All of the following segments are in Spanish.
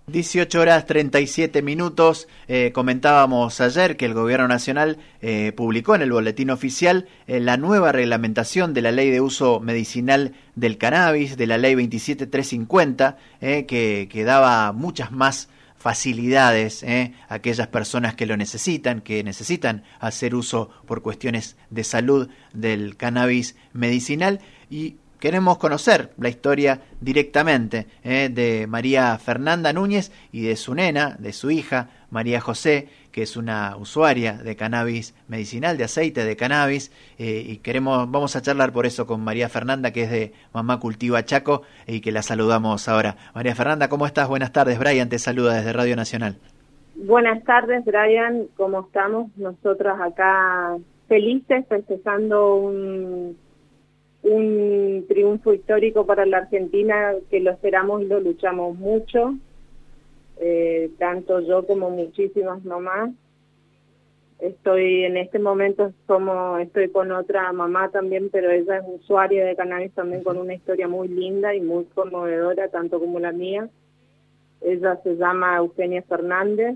18 horas 37 minutos. Comentábamos ayer que el Gobierno Nacional publicó en el Boletín Oficial la nueva reglamentación de la Ley de Uso Medicinal del Cannabis, de la Ley 27350, que daba muchas más facilidades a aquellas personas que lo necesitan, que necesitan hacer uso por cuestiones de salud del cannabis medicinal. Y queremos conocer la historia directamente de María Fernanda Núñez y de su nena, de su hija, María José, que es una usuaria de cannabis medicinal, de aceite de cannabis, y vamos a charlar por eso con María Fernanda, que es de Mamá Cultiva Chaco, y que la saludamos ahora. María Fernanda, ¿cómo estás? Buenas tardes. Brian te saluda desde Radio Nacional. Buenas tardes, Brian. ¿Cómo estamos? Nosotros acá felices, festejando un triunfo histórico para la Argentina, que lo esperamos y lo luchamos mucho, tanto yo como muchísimas mamás. Estoy en este momento estoy con otra mamá también, pero ella es usuaria de cannabis también, con una historia muy linda y muy conmovedora, tanto como la mía. Ella se llama Eugenia Fernández.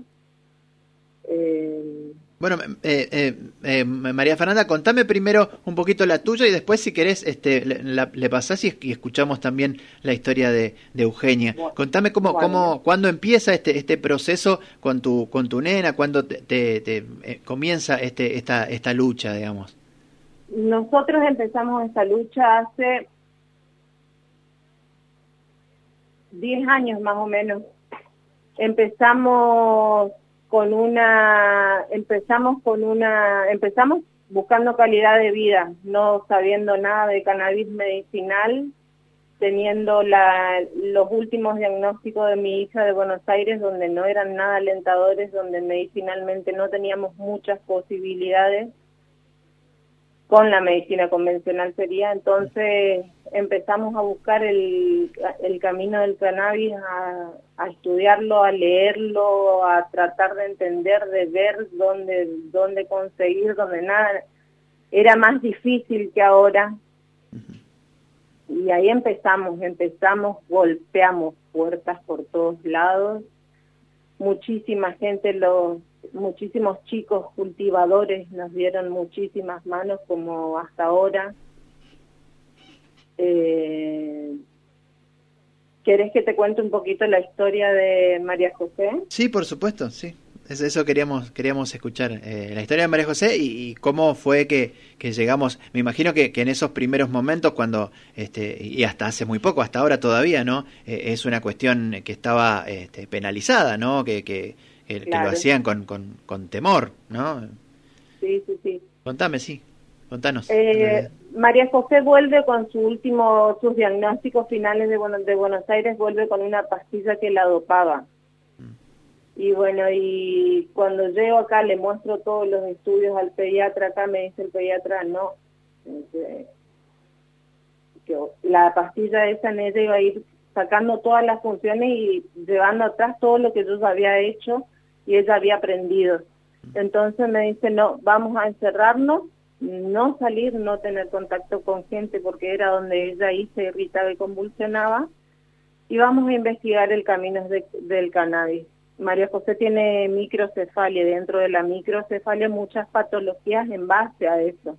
Bueno, María Fernanda, contame primero un poquito la tuya y después, si querés, le pasás y escuchamos también la historia de Eugenia. Contame cuándo empieza este proceso con tu nena, cuándo te comienza esta lucha, digamos. Nosotros empezamos esta lucha hace 10 años más o menos. Empezamos buscando calidad de vida, no sabiendo nada de cannabis medicinal, teniendo los últimos diagnósticos de mi hija de Buenos Aires, donde no eran nada alentadores, donde medicinalmente no teníamos muchas posibilidades. Con la medicina convencional sería, entonces empezamos a buscar el camino del cannabis, a estudiarlo, a leerlo, a tratar de entender, de ver dónde conseguir, donde nada era más difícil que ahora. Y ahí empezamos, golpeamos puertas por todos lados. Muchísima gente, muchísimos chicos cultivadores nos dieron muchísimas manos, como hasta ahora. ¿Querés que te cuente un poquito la historia de María José? Sí, por supuesto, sí. Eso queríamos escuchar, la historia de María José y cómo fue que llegamos. Me imagino que en esos primeros momentos, cuando y hasta hace muy poco, hasta ahora todavía, ¿no? Es una cuestión que estaba penalizada, ¿no? Que Claro. Lo hacían con temor, ¿no? Sí. Contame, sí, contanos. María José vuelve con sus diagnósticos finales de Buenos Aires, vuelve con una pastilla que la dopaba. Y bueno, y cuando llego acá le muestro todos los estudios al pediatra, acá me dice el pediatra, no, que la pastilla esa en ella iba a ir sacando todas las funciones y llevando atrás todo lo que yo ya había hecho y ella había aprendido. Entonces me dice, no, vamos a encerrarnos, no salir, no tener contacto con gente, porque era donde ella ahí se irritaba y convulsionaba, y vamos a investigar el camino del cannabis. María José tiene microcefalia, dentro de la microcefalia muchas patologías en base a eso.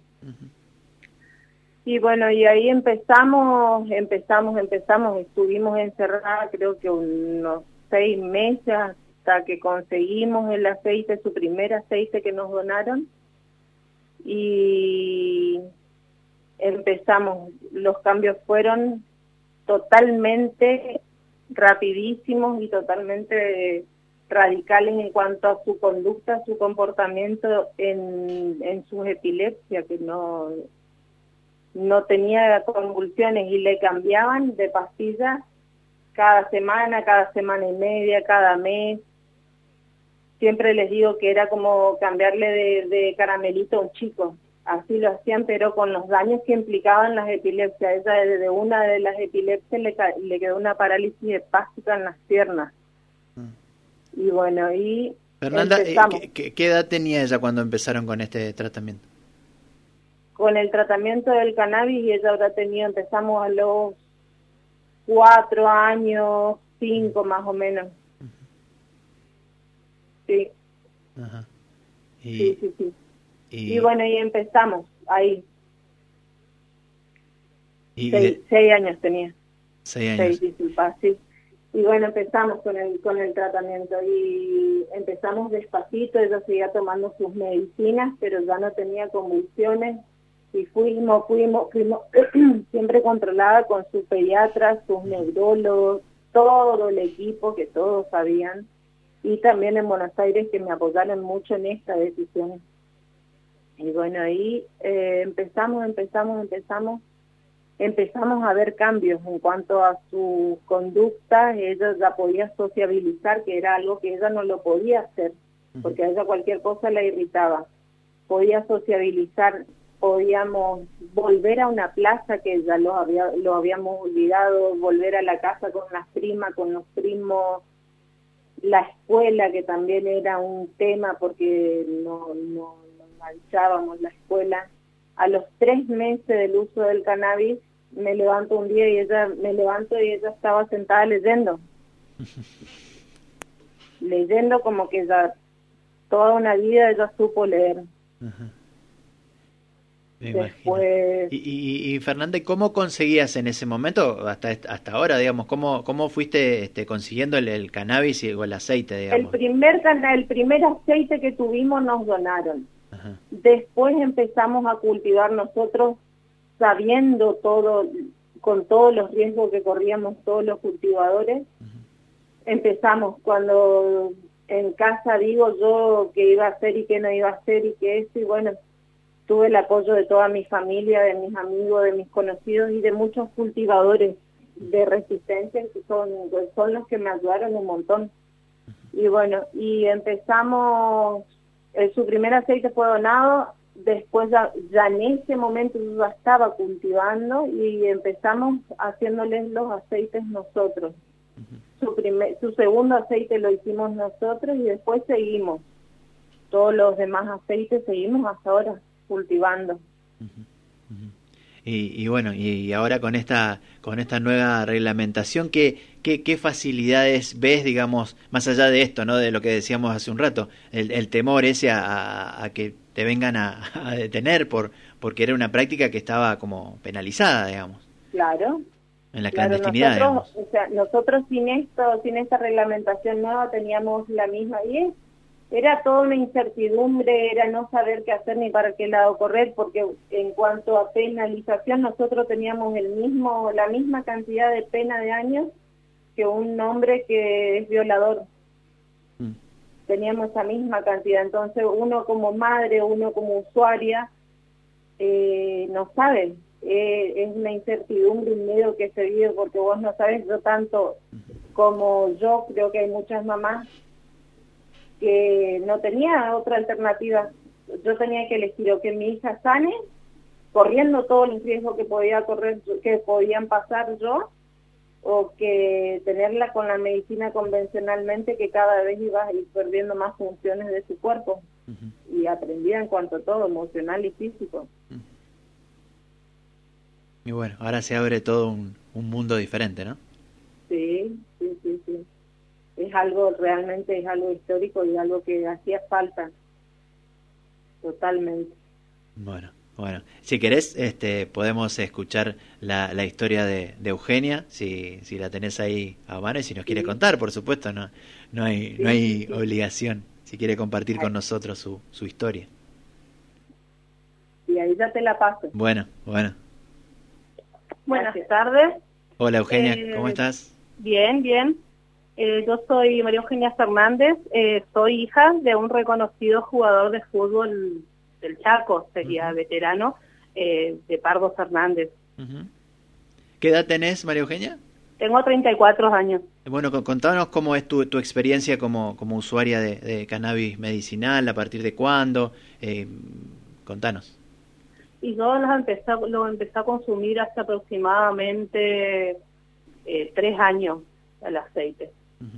Y bueno, y ahí empezamos, estuvimos encerradas creo que unos 6 meses hasta que conseguimos el aceite, su primer aceite que nos donaron, y empezamos, los cambios fueron totalmente rapidísimos y totalmente radicales en cuanto a su conducta, su comportamiento en sus epilepsias, que no tenía convulsiones y le cambiaban de pastillas cada semana y media, cada mes. Siempre les digo que era como cambiarle de caramelito a un chico. Así lo hacían, pero con los daños que implicaban las epilepsias. Ella, de una de las epilepsias le quedó una parálisis hepática en las piernas. Y bueno, y Fernanda, ¿qué edad tenía ella cuando empezaron con este tratamiento? Con el tratamiento del cannabis, y ella empezamos a los 4 años, 5 más o menos. sí. Ajá. Sí. Y bueno, y empezamos ahí. Y 6 años tenía. 6 años. 6, disculpa, sí. Y bueno, empezamos con el tratamiento y empezamos despacito, ella seguía tomando sus medicinas, pero ya no tenía convulsiones y fuimos siempre controlada con su pediatra, sus neurólogos, todo el equipo que todos sabían, y también en Buenos Aires que me apoyaron mucho en esta decisión. Y bueno, ahí empezamos a ver cambios en cuanto a su conducta. Ella ya podía sociabilizar, que era algo que ella no lo podía hacer, porque a ella cualquier cosa la irritaba. Podía sociabilizar, podíamos volver a una plaza que ya lo habíamos olvidado, volver a la casa con las primas, con los primos, la escuela, que también era un tema porque no manchábamos la escuela. A los 3 meses del uso del cannabis, me levanto un día y ella estaba sentada leyendo como que ya toda una vida ella supo leer. Me Después... Y Fernanda, ¿cómo conseguías en ese momento, hasta ahora, digamos, cómo fuiste consiguiendo el cannabis o el aceite, digamos? El primer aceite que tuvimos nos donaron. Ajá. Después empezamos a cultivar nosotros, sabiendo todo, con todos los riesgos que corríamos todos los cultivadores. Empezamos cuando en casa digo yo qué iba a hacer y qué no iba a hacer y qué esto, y bueno, tuve el apoyo de toda mi familia, de mis amigos, de mis conocidos y de muchos cultivadores de resistencia que son los que me ayudaron un montón. Y bueno, y empezamos, su primer aceite fue donado, después ya en ese momento yo ya estaba cultivando y empezamos haciéndoles los aceites nosotros. Su segundo aceite lo hicimos nosotros y después seguimos. Todos los demás aceites seguimos hasta ahora cultivando. Y bueno, y ahora con esta nueva reglamentación, ¿qué facilidades ves, digamos, más allá de esto, ¿no? De lo que decíamos hace un rato, el temor ese a que te vengan a detener porque era una práctica que estaba como penalizada, digamos. Claro. En la clandestinidad, nosotros sin esta reglamentación nueva teníamos la misma, y era toda una incertidumbre, era no saber qué hacer ni para qué lado correr, porque en cuanto a penalización nosotros teníamos la misma cantidad de pena de años que un hombre que es violador. Teníamos esa misma cantidad, entonces uno como madre, uno como usuaria, no sabe, es una incertidumbre, un miedo que se vive porque vos no sabes. Yo tanto como yo, creo que hay muchas mamás que no tenía otra alternativa. Yo tenía que elegir o que mi hija sane, corriendo todos los riesgos que podían pasar yo, o que tenerla con la medicina convencionalmente, que cada vez iba a ir perdiendo más funciones de su cuerpo. Y aprendía en cuanto a todo, emocional y físico. Y bueno, ahora se abre todo un mundo diferente, ¿no? Sí. Realmente es algo histórico y algo que hacía falta. Totalmente. Bueno, si querés, podemos escuchar la historia de Eugenia, si la tenés ahí a mano, y si nos quiere contar, por supuesto, no hay obligación, si quiere compartir con nosotros su historia. Y ahí ya te la paso. Bueno. Buenas tardes. Hola Eugenia, ¿cómo estás? Bien. Yo soy María Eugenia Fernández, soy hija de un reconocido jugador de fútbol del Chaco, sería veterano, de Pardo Fernández. ¿Qué edad tenés, María Eugenia? Tengo 34 años. Bueno, contanos cómo es tu experiencia como usuaria de cannabis medicinal, a partir de cuándo, contanos. Y yo lo empecé a consumir hace aproximadamente 3 años, el aceite.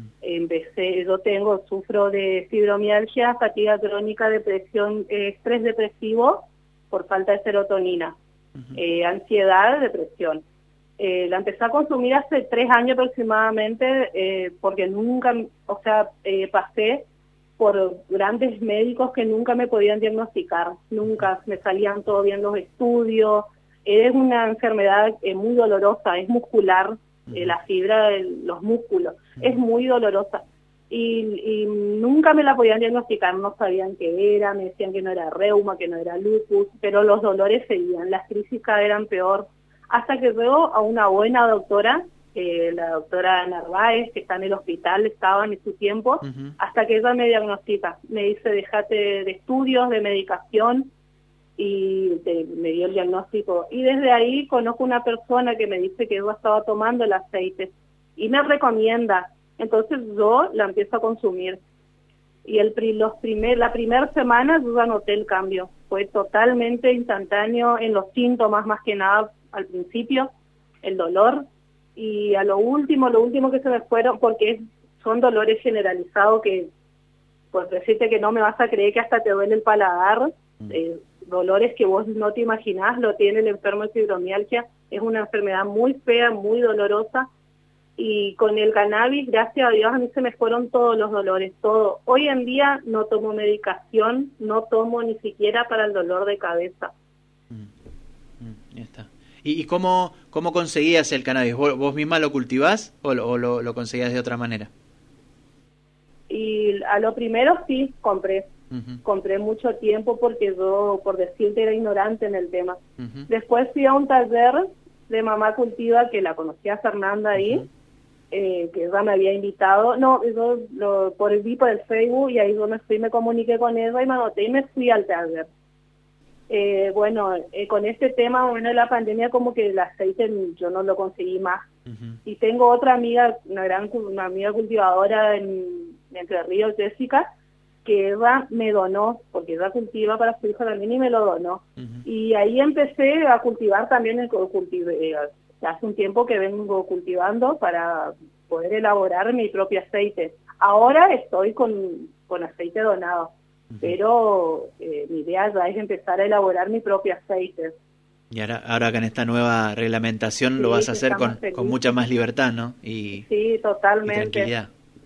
Sufro de fibromialgia, fatiga crónica, depresión, estrés depresivo por falta de serotonina, ansiedad, depresión. La empecé a consumir hace 3 años aproximadamente, porque nunca, pasé por grandes médicos que nunca me podían diagnosticar, nunca me salían todo bien los estudios. Es una enfermedad muy dolorosa, es muscular, la fibra de los músculos, es muy dolorosa. Y nunca me la podían diagnosticar, no sabían qué era, me decían que no era reuma, que no era lupus, pero los dolores seguían, las crisis cada vez eran peor. Hasta que luego a una buena doctora, la doctora Narváez, que está en el hospital, estaba en su tiempo, hasta que ella me diagnostica, me dice, déjate de estudios, de medicación, y me dio el diagnóstico. Y desde ahí conozco una persona que me dice que yo estaba tomando el aceite, y me recomienda, entonces yo la empiezo a consumir. Y la primera semana yo ya noté el cambio, fue totalmente instantáneo en los síntomas, más que nada al principio, el dolor, y a lo último que se me fueron, porque son dolores generalizados que, por decirte que no me vas a creer que hasta te duele el paladar, dolores que vos no te imaginás, lo tiene el enfermo de fibromialgia, es una enfermedad muy fea, muy dolorosa, y con el cannabis, gracias a Dios, a mí se me fueron todos los dolores, todo. Hoy en día no tomo medicación, no tomo ni siquiera para el dolor de cabeza. Ya está. ¿Y cómo conseguías el cannabis? ¿Vos misma lo cultivás o lo conseguías de otra manera? Y a lo primero sí, compré mucho tiempo porque yo, por decirte, era ignorante en el tema. Después fui a un taller de Mamá Cultiva, que la conocía Fernanda ahí, que ella me había invitado. No, yo vi por el Facebook, y ahí yo me comuniqué con ella y me anoté y me fui al taller. Con este tema, de la pandemia, como que el aceite yo no lo conseguí más. Y tengo otra amiga, una amiga cultivadora en Entre Ríos, Jessica, que ella me donó, porque ella cultiva para su hijo también y me lo donó. Y ahí empecé a cultivar también, hace un tiempo que vengo cultivando para poder elaborar mi propio aceite. Ahora estoy con aceite donado. Pero mi idea ya es empezar a elaborar mi propio aceite. Y ahora con esta nueva reglamentación lo vas a hacer con mucha más libertad, ¿no? Sí, totalmente. Y tranquilidad.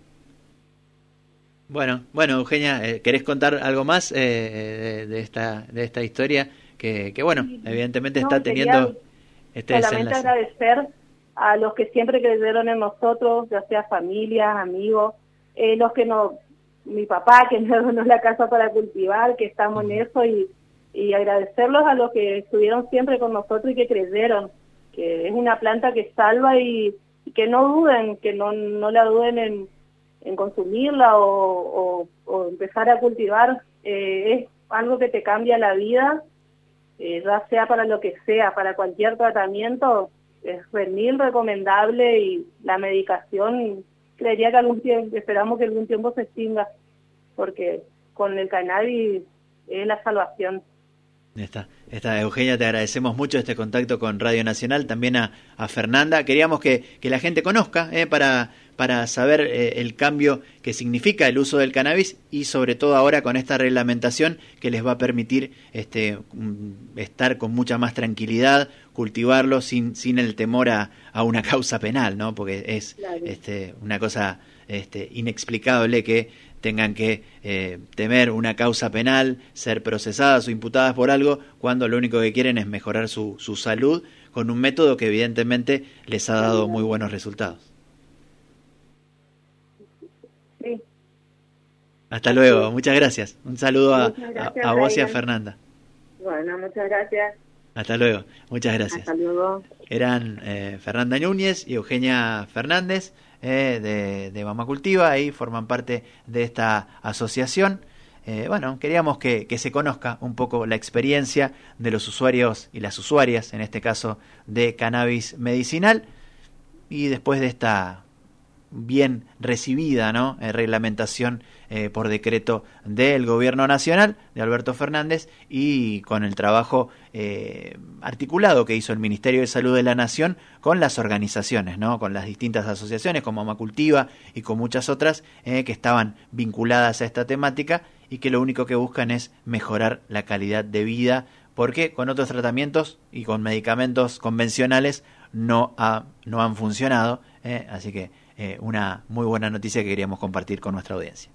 Bueno, Eugenia, ¿querés contar algo más de esta historia? Que bueno, evidentemente está teniendo este desenlace. Solamente agradecer a los que siempre creyeron en nosotros, ya sea familia, amigos, los que mi papá que me donó la casa para cultivar, que estamos en eso, y agradecerlos a los que estuvieron siempre con nosotros y que creyeron que es una planta que salva, y que no duden, que no la duden en consumirla o empezar a cultivar. Es algo que te cambia la vida, ya sea para lo que sea, para cualquier tratamiento, es mil recomendable, y la medicación creería que esperamos que algún tiempo se extinga, porque con el cannabis es la salvación. Eugenia, te agradecemos mucho este contacto con Radio Nacional, también a Fernanda. Queríamos que la gente conozca, para saber el cambio que significa el uso del cannabis, y sobre todo ahora con esta reglamentación que les va a permitir estar con mucha más tranquilidad, cultivarlo sin el temor a una causa penal, ¿no? Porque es una cosa inexplicable que tengan que temer una causa penal, ser procesadas o imputadas por algo, cuando lo único que quieren es mejorar su salud con un método que evidentemente les ha dado muy buenos resultados. Sí. Hasta luego, muchas gracias. Un saludo a vos y a Fernanda. Bueno, muchas gracias. Hasta luego, muchas gracias. Hasta luego. Eran Fernanda Núñez y Eugenia Fernández, de Mamá Cultiva, ahí forman parte de esta asociación. Queríamos que se conozca un poco la experiencia de los usuarios y las usuarias, en este caso de cannabis medicinal, y después de esta bien recibida, ¿no?, reglamentación por decreto del Gobierno Nacional de Alberto Fernández, y con el trabajo articulado que hizo el Ministerio de Salud de la Nación con las organizaciones, ¿no?, con las distintas asociaciones como Mamá Cultiva y con muchas otras que estaban vinculadas a esta temática, y que lo único que buscan es mejorar la calidad de vida, porque con otros tratamientos y con medicamentos convencionales no han funcionado, así que una muy buena noticia que queríamos compartir con nuestra audiencia.